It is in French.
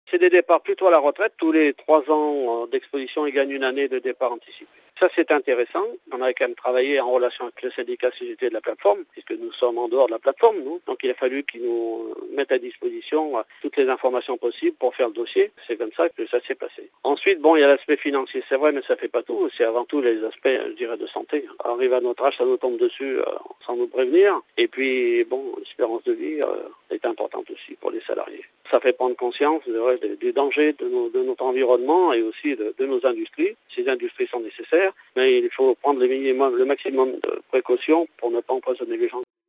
C'est des départs plutôt à la retraite. Tous les 3 ans d'exposition, ils gagnent une année de départ anticipé. Ça, c'est intéressant. On a quand même travaillé en relation avec le syndicat CGT de la plateforme, puisque nous sommes en dehors de la plateforme, nous. Donc, il a fallu qu'ils nous mettent à disposition toutes les informations possibles pour faire le dossier. C'est comme ça que ça s'est passé. Ensuite, il y a l'aspect financier, c'est vrai, mais ça fait pas tout. C'est avant tout les aspects, je dirais, de santé. Arrive à notre âge, ça nous tombe dessus sans nous prévenir. Et puis, l'espérance de vie est importante aussi pour les salariés. Ça fait prendre conscience du danger de notre environnement et aussi de nos industries. Ces industries sont nécessaires, mais il faut prendre le maximum de précautions pour ne pas empoisonner les gens.